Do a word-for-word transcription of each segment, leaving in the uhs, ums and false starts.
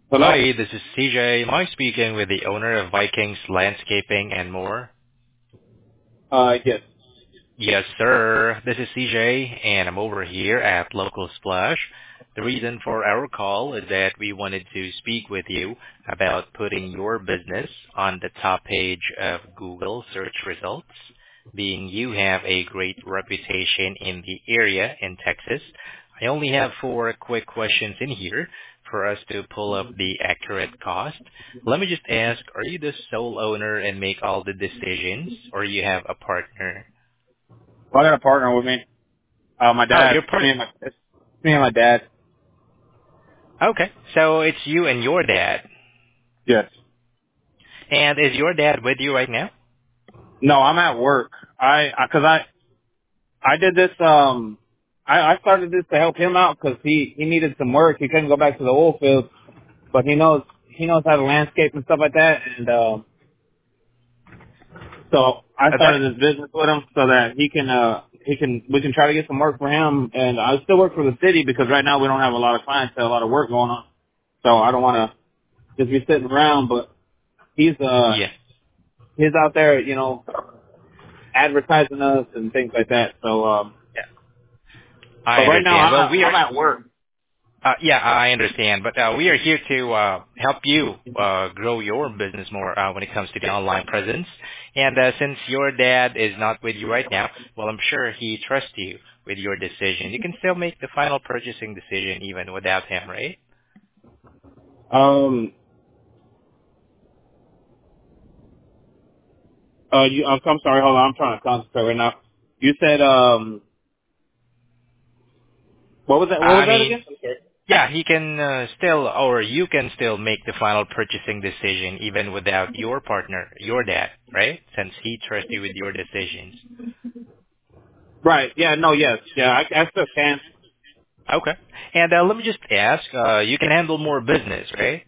Hello? Hi, this is C J. Am I speaking with the owner of Vikings Landscaping and More? Uh, yes. Yes, sir. This is C J, and I'm over here at Local Splash. The reason for our call is that we wanted to speak with you about putting your business on the top page of Google search results, being you have a great reputation in the area in Texas. I only have four quick questions in here for us to pull up the accurate cost. Let me just ask, are you the sole owner and make all the decisions, or you have a partner? Well, I got a partner with me. Uh, my Oh, dad. your It's me part. and my, it's me and my dad. Okay, so it's you and your dad. Yes. And is your dad with you right now? No, I'm at work. I, I cause I, I did this, um, I, I started this to help him out cause he, he needed some work. He couldn't go back to the oil field, but he knows, he knows how to landscape and stuff like that. And, um, so I Uh, that started this business with him so that he can, uh, he can, we can try to get some work for him. And I still work for the city because right now we don't have a lot of clients, a lot of work going on. So I don't want to just be sitting around, but he's uh yeah, he's out there, you know, advertising us and things like that. So um yeah, I but right now understand. I'm Well, at we are. I'm at work. Uh, yeah, I understand, but uh, we are here to uh, help you uh, grow your business more uh, when it comes to the online presence. And uh, since your dad is not with you right now, well, I'm sure he trusts you with your decision. You can still make the final purchasing decision even without him, right? Um uh you I'm, I'm sorry, hold on, I'm trying to concentrate right now. You said um what was that what was I that mean, again? Okay. yeah, he can uh, still, or you can still make the final purchasing decision even without your partner, your dad, right? Since he trusts you with your decisions. Right, yeah, no, yes. Yeah, I, I still can. Okay. And uh, let me just ask, uh, you can handle more business, right?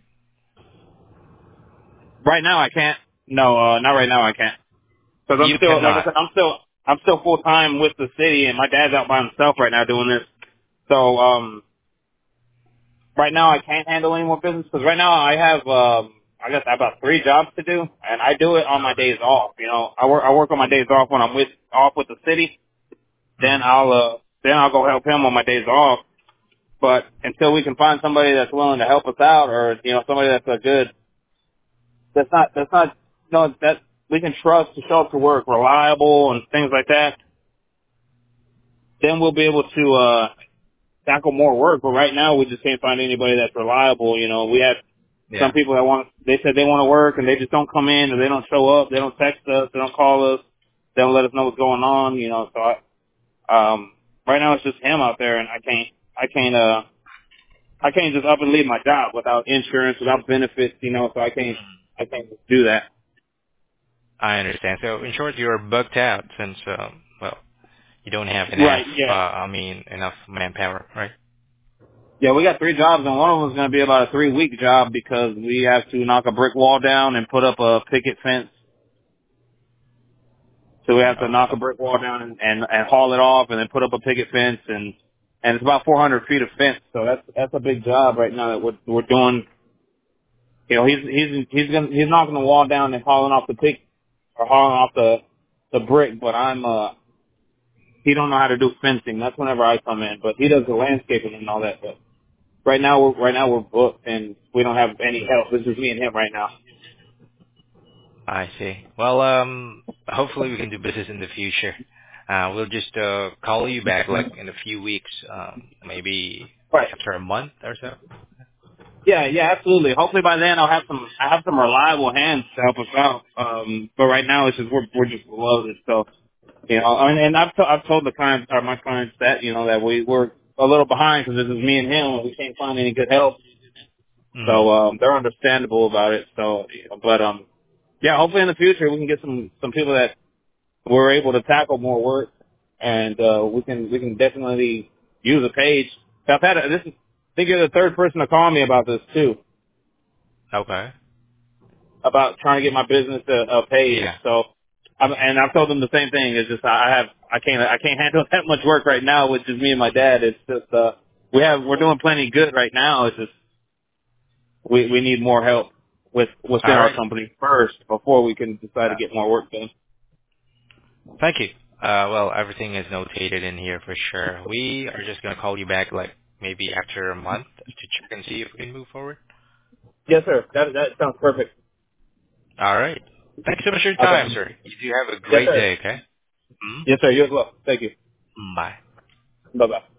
Right now I can't. No, uh not right now I can't. Because I'm You still like I cannot. said, I'm still I'm still full time with the city and my dad's out by himself right now doing this. So um right now I can't handle any more business because right now I have um I guess I have about three jobs to do and I do it on my days off. You know, I work I work on my days off when I'm with off with the city. Then Mm-hmm. I'll uh then I'll go help him on my days off. But until we can find somebody that's willing to help us out or you know somebody that's a good that's not that's not you know that we can trust to show up to work reliable and things like that, then we'll be able to uh tackle more work. But right now we just can't find anybody that's reliable. You know, we have some Yeah. people that want, they said they want to work and they just don't come in or they don't show up. They don't text us. They don't call us. They don't let us know what's going on. You know, so I, um, right now it's just him out there and I can't, I can't, uh, I can't just up and leave my job without insurance, without benefits, you know, so I can't, I can't just do that. I understand. So in short, you're booked out since, um, well, you don't have enough, Right. uh, Yeah. I mean, enough manpower, right? Yeah, we got three jobs and one of them is going to be about a three week job because we have to knock a brick wall down and put up a picket fence. So we have to Oh, knock a oh, brick wall down and, and, and haul it off and then put up a picket fence and, and it's about four hundred feet of fence. So that's, that's a big job right now that we're, we're doing. You know, he's, he's, he's gonna, he's knocking the wall down and hauling off the pick or hauling off the, the brick, but I'm, uh, he don't know how to do fencing. That's whenever I come in, but he does the landscaping and all that. But right now we're, right now we're booked and we don't have any help. This is me and him right now. I see. Well, um, hopefully we can do business in the future. Uh, we'll just, uh, call you back like in a few weeks, um, maybe Right. after a month or so. Yeah, yeah, absolutely. Hopefully by then I'll have some I have some reliable hands to help us out. Um, but right now it's just we're we're just loaded. So you know, and, and I've to, I've told the clients or my clients that you know that we we're a little behind because this is me and him and we can't find any good help. Mm. So um, they're understandable about it. So, you know, but um, yeah, hopefully in the future we can get some some people that we're able to tackle more work, and uh, we can we can definitely use a page. I've had a, this is I think you're the third person to call me about this too. Okay. About trying to get my business a, a page. Yeah. So, I'm, and I've told them the same thing. It's just I have I can't I can't handle that much work right now, which is me and my dad. It's just uh we have we're doing plenty good right now. It's just we we need more help with within All our right. company first before we can decide Uh, to get more work done. thank you. Uh, well, everything is notated in here for sure. We are just gonna call you back like maybe after a month to check and see if we can move forward. Yes, sir. That that sounds perfect. All right. Thanks so much for your Okay. time, sir. You do have a Yes, great sir. day, okay? Yes, sir. You as well. Thank you. Mm-hmm. Bye. Bye bye.